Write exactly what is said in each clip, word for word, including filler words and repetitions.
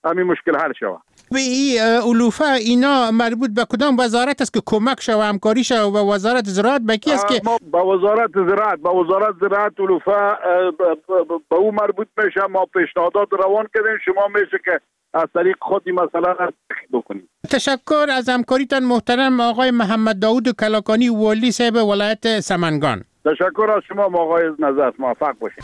همین مشکل حل شود. به این علوفه اینا مربوط به کدام وزارت است که کمک شو و همکاری شو و وزارت زراعت به کی است که ما با وزارت زراعت با وزارت زراعت علوفه به او مربوط میشه. ما پیشنهادات روان کردیم، شما میشه که از طریق خودی مثلا بکنید. تشکر از همکاریتان محترم آقای محمد داود کلاکانی والی صاحب ولایت سمنگان. تشکر از شما آقای نظر، موفق باشید.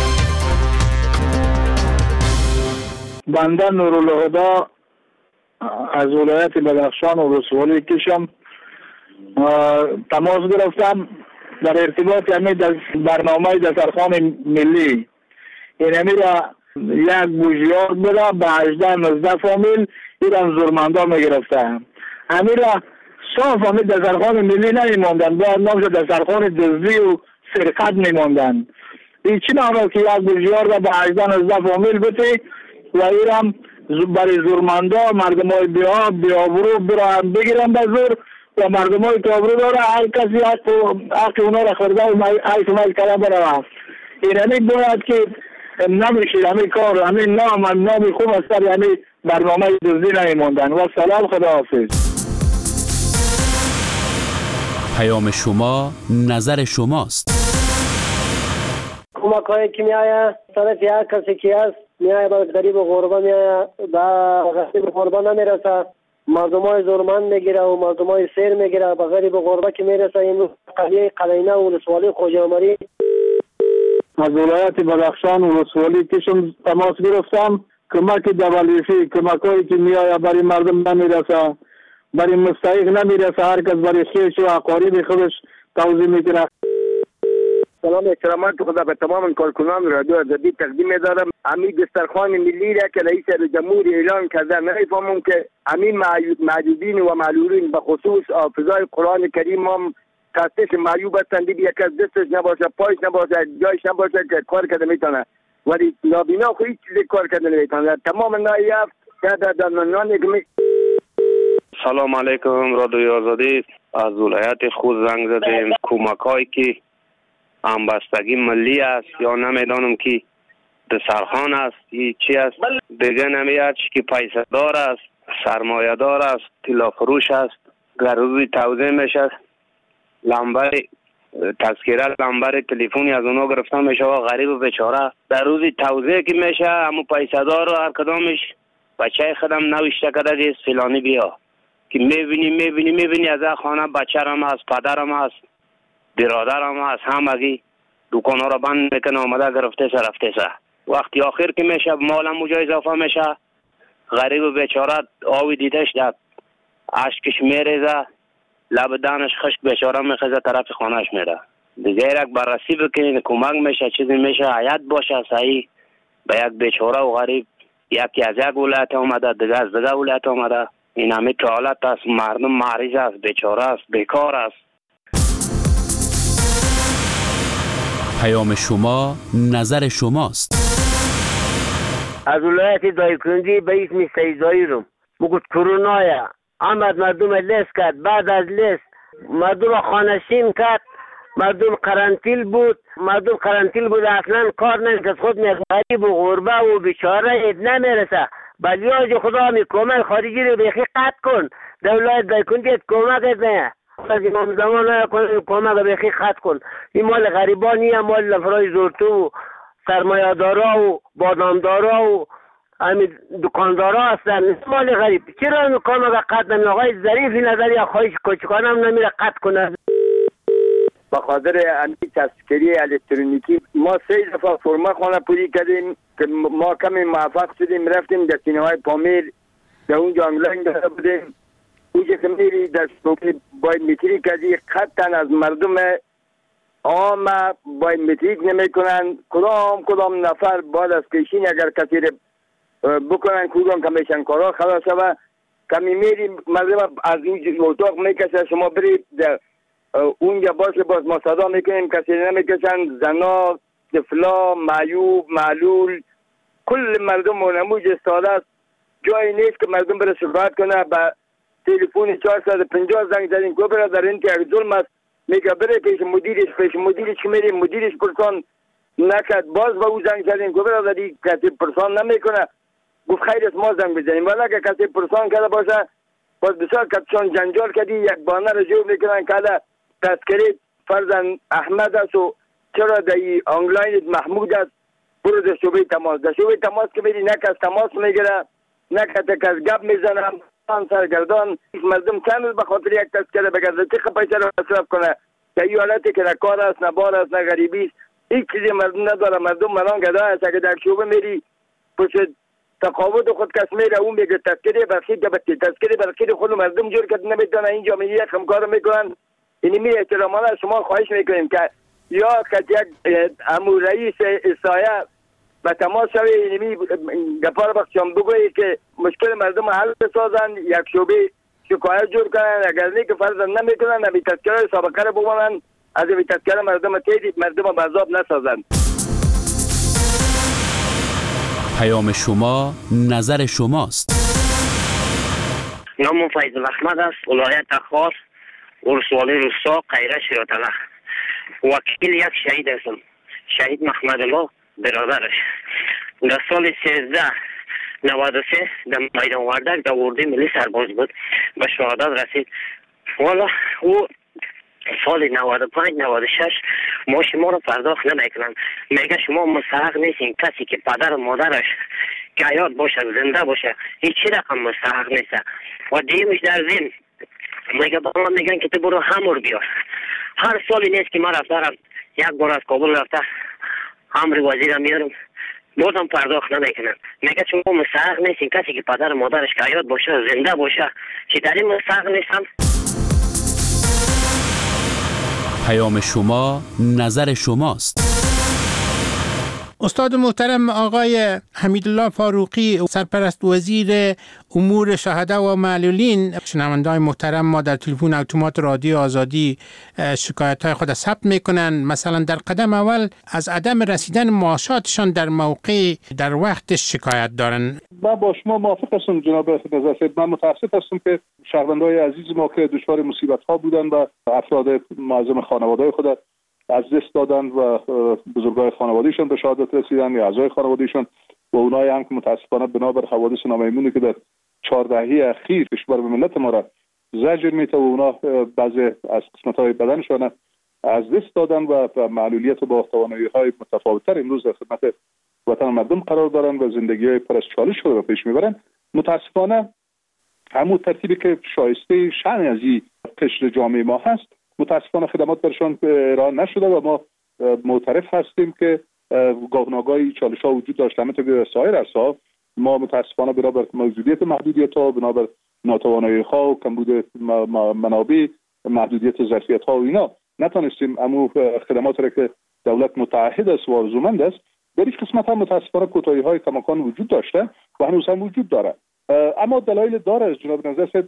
بنده نورالهدی از ولایت بدخشان و ولسوالی کشم تماس گرفتم در ارتباط همین برنامه دسترخوان ملی. این همین را یک بوجیار بوده به هجده نوزده فامیل ایران زورمندا میگرفته. همین را صاف همین دسترخوان ملی نمیماندن، باید نامش دسترخوان دزدی و سرقت میماندن. این چی نامه که یک بوجیار را به هجده نوزده فامیل بده و ایران برای زورمندا مردم های بیا بیابرو برای بگیرن به زور و مردم های تابرو داره هر کسی حق اونا را خورده و حیث مایل کلا برای این همین باید که نمیشه همین کار همین نام هم نامی خوب است در همین برنامه دزدی نمیماندن. و سلام، خدا حافظ. پیام شما نظر شماست. کمک هایی که می آید طرف یک کسی که هست می آید با غریب و غربه می آید با غریب و غربه نمی رسه، مردم های زورمند می گیره و مردم های سیر می گیره با غریب و غربه که می رسه. این قلیه قلینه و ولسوالی خوجامری از ولایت بدخشان و ولسوالی کشم تماس گرفتم. کمک دوالیفی کمک هایی که می آید برای مردم نمی رسه، برای مستحق نمی رسه، هر کس برای خیش و اقارب خودش توضیح می کنه. سلام احترامات خدا به تمام کارکنان رادیو آزادی تقدیم می‌دارم. همین دسترخوان ملی را که رئیس جمهور اعلان کرده نمی‌فهمم که همین معیوبین و معلولین به خصوص حافظای قرآن کریم هم کسش معیوب هستند، یک از دستش نباشه، پایش نباشه، جایش نباشه که کار کرده میتونه، ولی نابینا خو هیچ چیزی کار کرده نمیتونه. تمام نایافت در دانمنان که سلام علیکم رادیو آزادی، از ولایت خود زنگ زدیم. کمک‌هایی که همبستگی ملی است یا نمیدانم که دسترخوان است یا چی است دیگه نمیاد که پیسه دار است، سرمایه دار است، طلا فروش است، گروی توزیع میشه، لمبر تذکره لمبر تلفنی از اونها گرفته میشه و غریب و بیچاره در روزی توزیع که میشه همون پیسه دار و هر کدامش بچه خودم نوشته کرده که فلانی بیا که میبینی میبینی میبینی از خانه بچه‌رم هست، پدرم هست، برادرم هست، همگی دکان ها را بند میکنه آمده گرفته سه رفته سه. وقتی آخر که میشه مالم اونجا اضافه میشه، غریب و بیچاره آوی دیدش داد اشکش میریزه، لب دانش خشک بیچاره میخیزه طرف خانهش میره. دیگه یک بررسی بکنید کمک میشه چیزی میشه حیات باشه صحیح به یک بیچاره و غریب. یکی از یک ولایت آمده دیگه از دیگه ولایت آمده، این همه که حالت است، مردم مریض است، بیچاره است، بیکار است. پیام شما نظر شماست. از ولایت دایکنندی به اسم سیدایی رو بگوت کرونایا آمد مردم لیست کرد، بعد از لیست مردم خانشین کرد، مردم قرنطیل بود، مردم قرنطیل بود اصلا کار نمیکرد، خود غریب و غربه و بیچاره اید نمیرسه. بلیاج خدا می کمک خارجی رو بیخی قطع کن، در ولایت دایکنندی کمک نه از امام زمان کمک بیخی خط کن. این مال غریبانی هم مال لفرای زورتو و سرمایه دارا و بادامدارا و همین دکاندارا هستن، مال غریب. چرا این کمک قطع نمی؟ آقای ظریفی نظری خواهش کوچکان هم نمیره قطع کنه. به خاطر همین تذکری الکترونیکی ما سه دفعه فرما خانه پوری کردیم که ما کمی موفق شدیم، رفتیم در سینه های پامیر در اونجا آنلاین داده بودیم. اونجا که میری در بایومتریک کردی قطعا از مردم عام بایومتریک نمی کنن. کدام کدام نفر بعد از پیشین اگر کسی بکنن کدام کمیشن کارا خلاص و کمی میری مردم از اونجا اتاق میکشه، شما برید در اونجا باشه باز ما صدا میکنیم کسی نمیکشن، زنا، طفلا، معیوب، معلول، کل مردم و نموج استاده است. جایی نیست که مردم بره شکایت کنه. با تلفن چهارصد و پنجاه زنگ زدیم که برادر این که یک ظلم است، میگه بره پیش مدیرش، پیش مدیرش که میری مدیرش پرسان نکرد، باز به او زنگ زدیم که برادر این کسی پرسان نمیکنه. گفت خیر است ما زنگ بزنیم، ولی اگه کسی پرسان کرده باشه باز بسیار کسان جنجال کردی یک بانه رو جور میکنن که تذکره فرزن احمد است و چرا در آنلاین محمود است، برو در شعبه تماس. در شعبه تماس که میری نه کس تماس میگیره نه کس گپ میزنه، سرگردان مردم چند به خاطر یک تذکره بگرده چه پیسه رو مصرف کنه که این حالتی که نه کار است نه بار است نه غریبی است، هیچ چیزی مردم نداره. مردم منان گدا است. اگه در شعبه میری پشت تقاعد خود کس میره اون میگه تذکره برخی دبتی تذکره برخی خود مردم جور کرد نمیتونه این جامعه یک همکار میکنن. اینی می احترامانه شما خواهش میکنیم که یا که یک امو رئیس سایه و تماس شوی اینمی گپار بخشم بگویی که مشکل مردم حل بسازن، یک شعبه شکایت جور کنن، اگر نه که فرض نمیکنن نبی تذکره سابقه رو بمانن، از این تذکره مردم تیدید مردم بذاب نسازن. پیام شما نظر شماست. نام فیض احمد است، ولایت خاص، ولسوالی روستا، قیره شیراتله. وکیل یک شهید هستم، شهید محمد الله برادرش. در سال سیزده نود و سه در میدان وردک در اردوی ملی سرباز بود، به شهادت رسید. والا او سال نود و پنج نود و شش ما شما رو پرداخت نمیکنن، میگه شما مستحق نیستین. کسی که پدر و مادرش که حیات باشه زنده باشه هیچ رقم مستحق نیست. و دیمش در زین میگه با من میگن که تو برو همور بیار. هر سالی نیست که ما رفتم یک بار از کابل رفته امر وزیر میارم بازم پرداخت نمیکنن، میگه شما مستحق نیستین. کسی که پدر و مادرش که حیات باشه زنده باشه چی در این مستحق نیستم. پیام شما نظر شماست. استاد محترم آقای حمیدالله فاروقی، سرپرست وزیر امور شهدا و معلولین، شنونده‌های محترم ما در تلفن اتومات رادیو آزادی شکایت‌های خود ثبت میکنن. مثلا در قدم اول از عدم رسیدن معاشاتشان در موقع در وقت شکایت دارن. من با شما موافق هستم جناب نظر صاحب. من متاسف هستم که شهروندان عزیز ما که دچار مصیبت‌ها بودن و افراد معظم خانواده‌های خود از دست دادن و بزرگای خانوادهشون به شهادت رسیدن یا اعضای خانوادهشون و اونایی هم که متاسفانه بنابر حوادث نامیمونی که در چهار دهه اخیر کشور به ملت ما را زجر میته و اونا بعضی از قسمت‌های بدنشون از دست دادن و معلولیت و با توانایی‌های متفاوت‌تر امروز در خدمت وطن مردم قرار دارن و زندگی‌های پر از چالش خود را پیش میبرن. متاسفانه همون ترتیبی که شایسته شأن از این قشر جامعه ما هست متاسفانه خدمات برشان ارائه نشده و ما معترف هستیم که گاهناگاهی چالش ها وجود داشته. همینطور که سایر عرصه‌ها ما متاسفانه بنابر موجودیت محدودیت ها، بنابر ناتوانایی ها و کمبود منابع، محدودیت ظرفیت ها و اینا نتونستیم امو خدمات را که دولت متعهد است و آرزومند است در این قسمت هم متاسفانه کوتاهی های کماکان وجود داشته و هنوز هم وجود داره. اما دلایل داره. از جناب نظر صاحب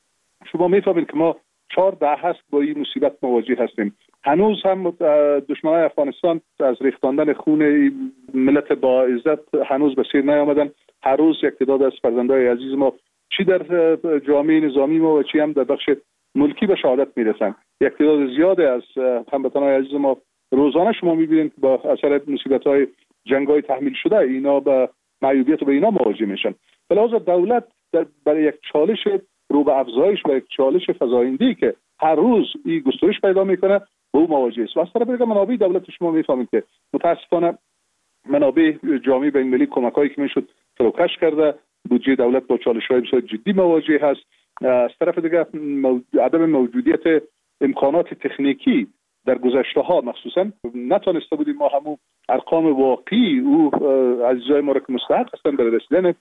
شما میفهمید که ما چهار ده هست با این مصیبت مواجه هستیم. هنوز هم دشمنان افغانستان از ریختاندن خون ملت با عزت هنوز به سیر نیامدن. هر روز یک تعداد از فرزندای عزیز ما چی در جامعه نظامی ما و چی هم در بخش ملکی به شهادت میرسن. یک تعداد زیاد از هموطنان عزیز ما روزانه شما میبینید با اثر مصیبت‌های جنگ‌های تحمیل شده اینا به معیوبیت و به اینا مواجه میشن. به لحاظ دولت در برای یک چالش رو به افزایش و یک چالش فزاینده‌ای که هر روز این گسترش پیدا میکنه با او مواجه است. و از طرف دیگه منابع دولت شما میفهمید که متاسفانه منابع جامعه بین‌المللی کمک‌هایی که میشد فروکش کرده، بودجه دولت با چالش‌های بسیار جدی مواجه هست. از طرف دیگه عدم موجودیت امکانات تکنیکی در گذشته ها مخصوصا نتونسته بودیم ما همون ارقام واقعی او عزیزای ما را که مستحق هستن برای رسیدن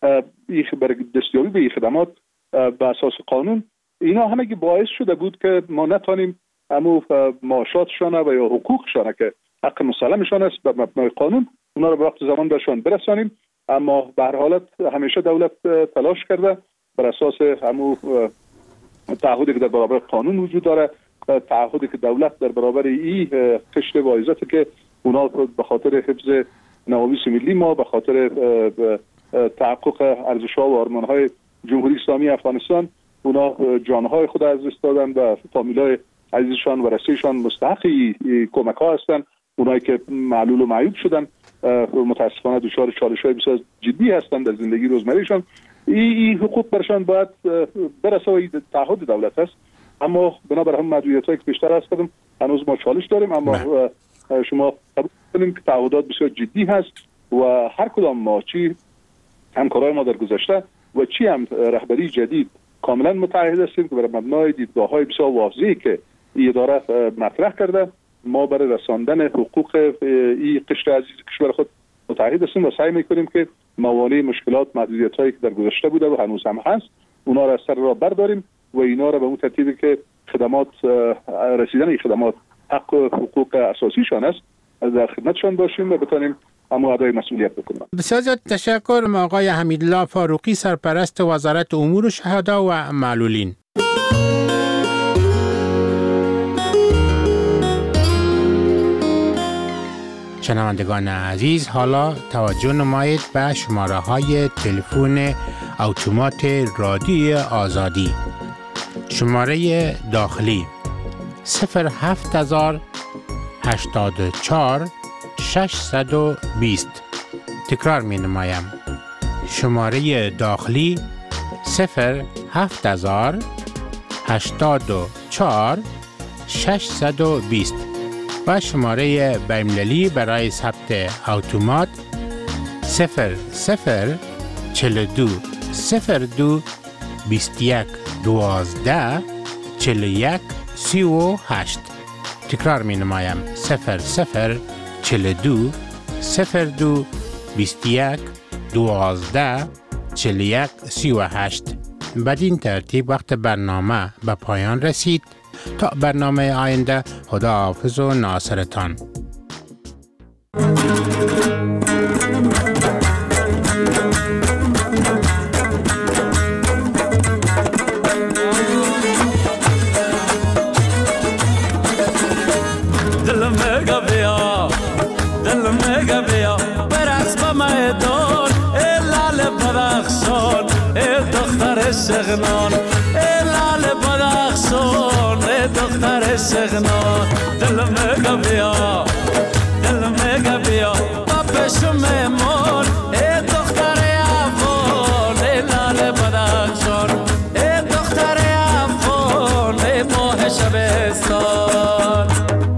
برای دستیابی به این خدمات به اساس قانون، اینا همگی باعث شده بود که ما نتونیم همون معاشاتشان و یا حقوقشان که حق مسلمشان است به مبنای قانون اونا رو به وقت زمان برشان برسانیم. اما به هر حالت همیشه دولت تلاش کرده بر اساس همون تعهدی که در برابر قانون وجود داره، تعهدی که دولت در برابر این قشر با عزت که اونا به خاطر حفظ نوامیس ملی ما، به خاطر تحقق ارزش‌ها و آرمان‌های جمهوری اسلامی افغانستان اونا جانهای خود از دست دادن و فامیلای عزیزشان و رسیشان مستحق کمک‌ها هستن. اونایی که معلول و معیوب شدن متاسفانه دچار چالش‌های بسیار جدی هستند در زندگی روزمرهشان. این حقوق برشان باید برسه و تعهد دولت است، اما بنابر هم محدودیت‌هایی که بیشتر هست کردم هنوز ما چالش داریم، اما شما قبول کنیم که تعهدات بسیار جدی هست و هر کدام ما چی همکارای ما در گذشته و چی هم رهبری جدید کاملا متعهد هستیم که بر مبنای دیدگاه‌های بسیار واضحی که این اداره مطرح کرده ما برای رساندن حقوق این قشر عزیز کشور خود متعهد هستیم و سعی میکنیم که موانع مشکلات محدودیت‌هایی که در گذشته بوده و هنوز هم هست اونا را از سر راه برداریم و اینا را به اون ترتیبی که خدمات رسیدن این خدمات حق و حقوق اساسیشان است از در خدمتشان باشیم و بتانیم اما ادای مسئولیت بکنیم. بسیار زیاد تشکر آقای حمیدالله فاروقی، سرپرست وزارت امور شهدا و معلولین. شنوندگان عزیز، حالا توجه نمایید به شماره های تلفن اتومات رادیوی آزادی. شماره داخلی صفر هفت هزار هشتاد و چهار ششصد و بیست. تکرار می نمایم. شماره داخلی صفر هفت هزار هشتاد و چهار ششصد و بیست و شماره بین‌المللی برای ثبت اتومات صفر صفر چهل و دو صفر دو بیست و یک دوازده چهل و یک سی و هشت. تکرار می نمایم. صفر صفر چهل و دو صفر دو بیست و یک دوازده چهل و یک سی و هشت. بدین ترتیب وقت برنامه به پایان رسید. تا برنامه آینده، خدا حافظ و ناصرتان. دل مگا بیا دل مگا بیا برقص با میدان ای لال بدخشان ای دختر شغنان ای لال بدخشان ای دختر شغنان دل مگا بیا دل مگا بیا با پشم مون ای دختر افغان ای لال بدخشان ای دختر افغان ای ماه شبستان.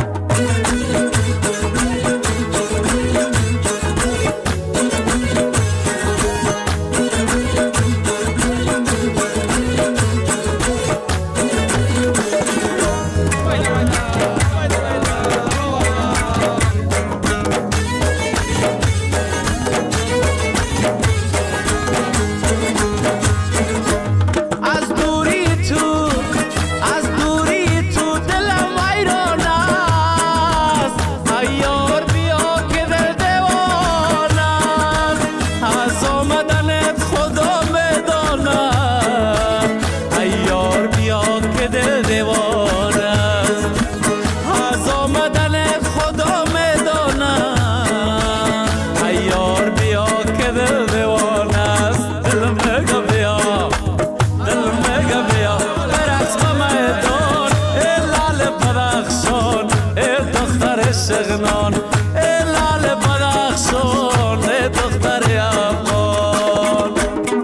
شغنان ای لال بدخشان ای دختر افغان.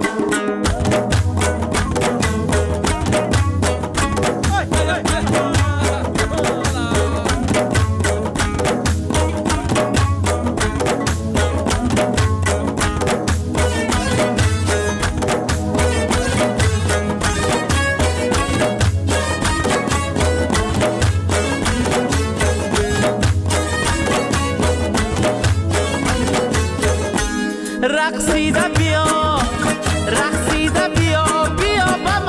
رقصیده بیا رقصیده بیا بیا با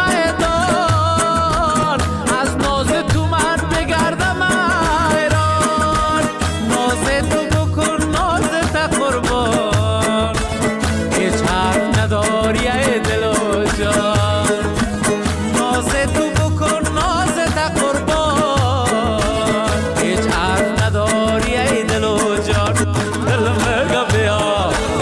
میدان از ناز تو من بگردم حیران ناز تو بکن ناز تا قربان هیچ حرف نداری ای دل و جان ناز تو بکن ناز تا قربان هیچ حرف نداری ای دل و جان. دل مگا بیا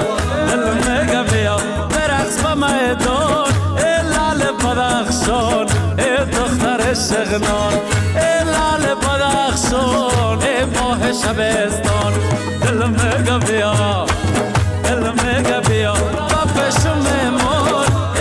میدان ای لال بدخشان ای دختر شغنان ای لال بدخشان ای ماه شبستان دلم بگه بیا